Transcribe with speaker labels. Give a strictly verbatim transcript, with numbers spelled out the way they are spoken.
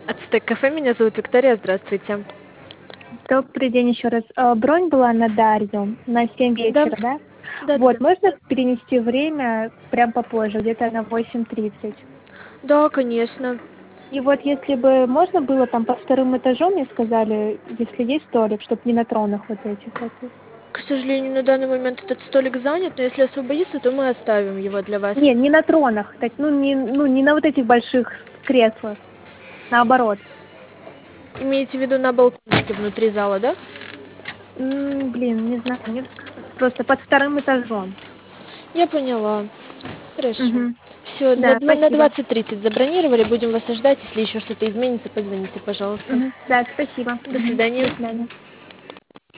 Speaker 1: Ацтек кафе, меня зовут Виктория, здравствуйте.
Speaker 2: Добрый день еще раз. Э, Бронь была на Дарью на семь
Speaker 1: Да,
Speaker 2: вечера, да?
Speaker 1: да-да-да.
Speaker 2: Вот, можно перенести время прям попозже, где-то на восемь тридцать?
Speaker 1: Да, конечно.
Speaker 2: И вот если бы можно было там под вторым этажом, мне сказали, если есть столик, чтобы не на тронах вот этих вот.
Speaker 1: К сожалению, на данный момент этот столик занят, но если освободится, то мы оставим его для вас.
Speaker 2: Не, не на тронах, так, ну не, ну не на вот этих больших креслах, наоборот.
Speaker 1: Имеете в виду на балкончике внутри зала, да?
Speaker 2: М, блин, не знаю, мне просто под вторым этажом.
Speaker 1: Я поняла. Хорошо.
Speaker 2: Мгм.
Speaker 1: Все, на,
Speaker 2: Да,
Speaker 1: дв- на
Speaker 2: спасибо.
Speaker 1: двадцать тридцать забронировали, будем вас ждать. Если еще что-то изменится, позвоните, пожалуйста.
Speaker 2: Мгм. Да, спасибо.
Speaker 1: До
Speaker 2: Мгм.
Speaker 1: свидания.
Speaker 2: До свидания.